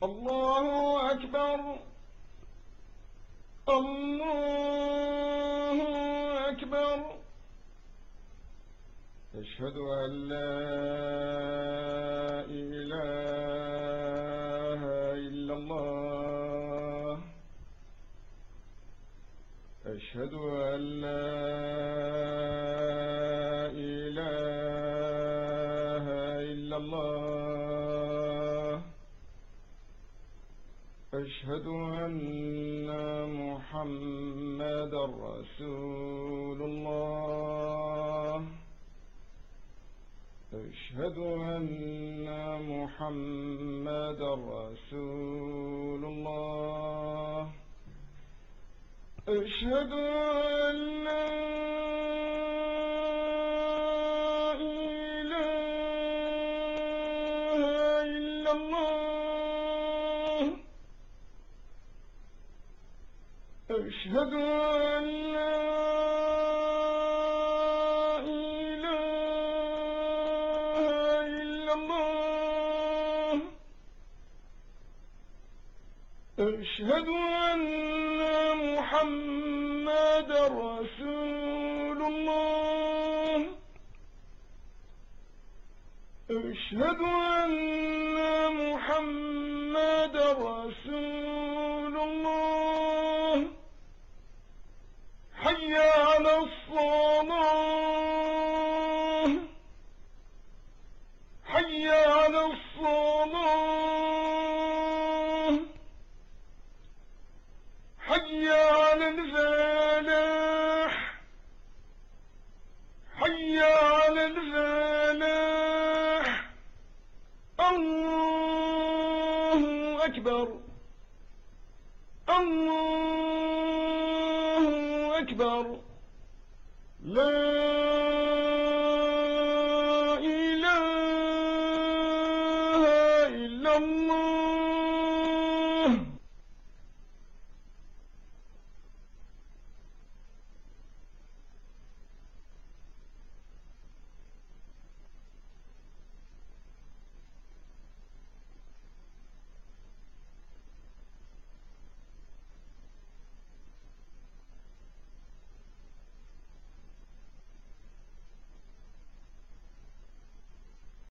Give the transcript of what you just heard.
الله أكبر. الله أكبر. أشهد أن لا إله إلا الله. أشهد أن لا إله إلا الله. أشهد أن محمدا رسول الله. أشهد أن محمدا رسول الله. أشهد أن لا إله إلا الله. أشهد أن لا إله إلا الله. أشهد أن محمدا رسول الله. أشهد أن محمدا رسول الله. حي على الصلاة. حي على الصلاة. حي على الفلاح. حي على الفلاح. الله أكبر. الله أكبر. لا إله إلا الله.